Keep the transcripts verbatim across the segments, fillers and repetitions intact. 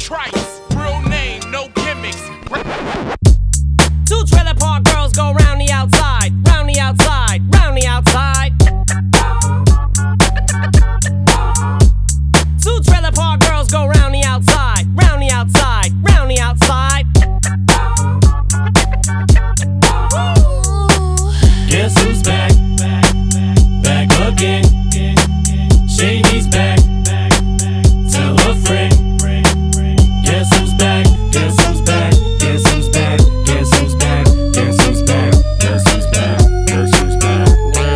Trice, real name, no gimmicks. Two trailer park girls go round the outside, round the outside, round the outside. Two trailer park girls go round the outside, round the outside, round the outside. Guess who's back? Back again. Shady's back. Tell a friend. Guess who's back? Guess who's back? Guess who's back? Guess who's back? Guess who's back? Guess who's back? Guess who's back?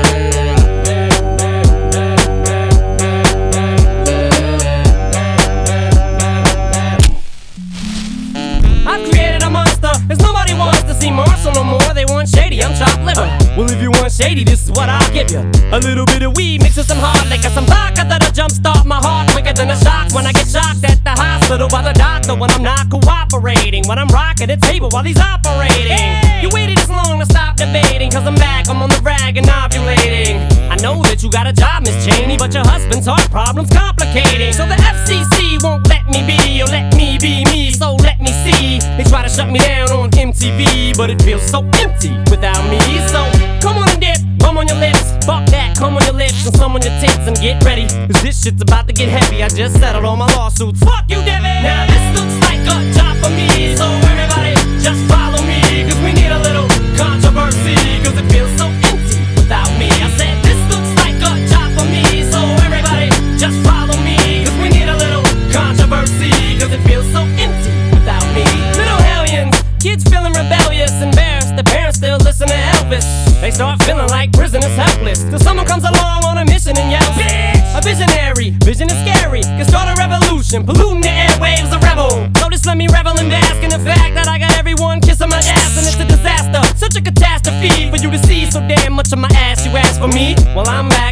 I've created a monster, cause nobody wants to see Marshall no more. They want Shady, I'm chopped liver. Well, if you want Shady, this is what I'll give you. A little bit of weed mixed with some hard liquor, some vodka that'll jumpstart my heart quicker than a shock when I get shocked at the hospital by the doctor when I'm not cooperating, when I'm rocking the table while he's operating. Hey! You waited this long to stop debating, cause I'm back, I'm on the rag and ovulating. I know that you got a job, Miss Cheney, but your husband's heart problem's complicating. So the F C C won't let me be, or let me be me, so let me see. They try to shut me down on M T V, but it feels so empty without me. So come on and dip, bum on your lips, fuck that, come on your lips and some on your tits and get ready, cause this shit's about to get heavy. I just settled all my lawsuits, fuck you, Devin. Now this looks like a job for me, so everybody just follow me, cause we need a little controversy, cause it feels so empty without me. I said this looks like a job for me, so everybody just follow me, cause we need a little controversy, cause it feels so empty without me. Little hellions, kids feeling rebellious, embarrassed, the parents still listen to Elvis. They start feeling like prisoners helpless, till someone comes along on a mission and yells, bitch! A visionary, vision is scary, can start a revolution, polluting the airwaves, a rebel. So just let me revel and bask in the fact that I got everyone kissing my ass, and it's a disaster, such a catastrophe for you to see so damn much of my ass. You ask for me, well I'm back.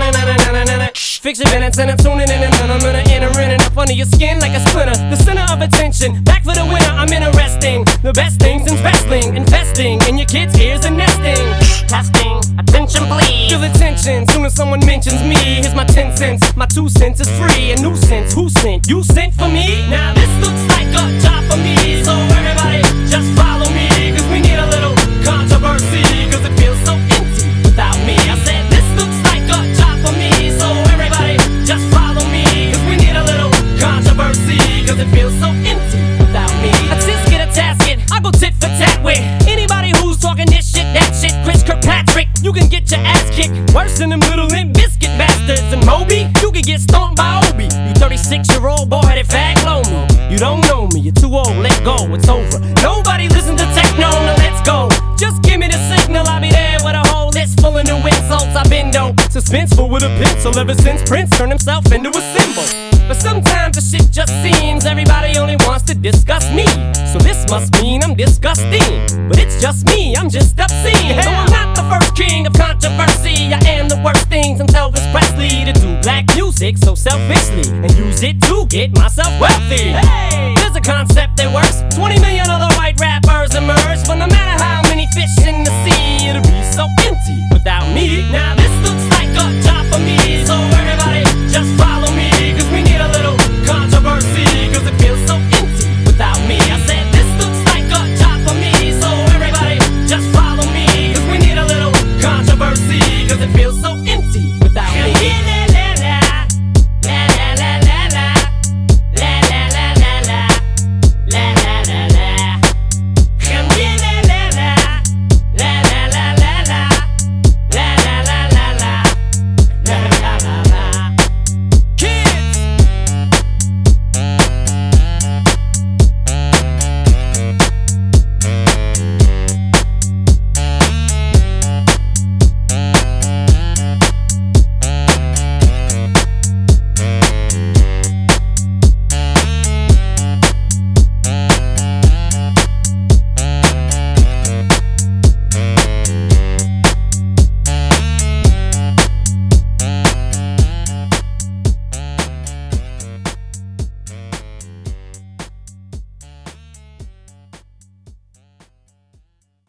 Fix your minutes and I'm tuning in, and then I'm gonna enter in and up under your skin like a splinter. The center of attention, back for the winner. I'm interesting, the best things in wrestling, investing in your kids' ears and nesting. Testing, attention please. Feel the tension, soon as someone mentions me. Here's my ten cents, my two cents is free. A nuisance, who sent? You sent for me? Now this looks like a job for me, so everybody just follow me, cause we need a little controversy, cause it feels so empty without me. I said this looks like a job for me, so everybody just follow me, cause we need a little controversy, cause it feels so empty without me. A tisket, a tasket, I go tit for tat with anybody who's talking this shit, that shit. Chris Kirkpatrick, you can get your ass kicked worse than them little Limp Biscuit bastards. And Moby, you can get stomped by Obi. You thirty-six year old boy headed fag blow me. You don't know me, you're too old, let go, it's over. Nobody listen to techno, now let's go. Just give me the signal, I'll be there with a whole list full of new insults. I've been dope, suspenseful with a pencil ever since Prince turned himself into a symbol. But sometimes the shit just seems everybody only wants to discuss me. So this must mean I'm disgusting, but it's just me, I'm just obscene. No, I'm not the first king of controversy. I am the worst thing since Elvis Presley to do black music so selfishly and use it to get myself wealthy. Hey, there's a concept that works. twenty million other white rappers emerge, but no matter how many fish in the sea, it'll be so empty without me. Now this looks like a job for me, so everybody just follow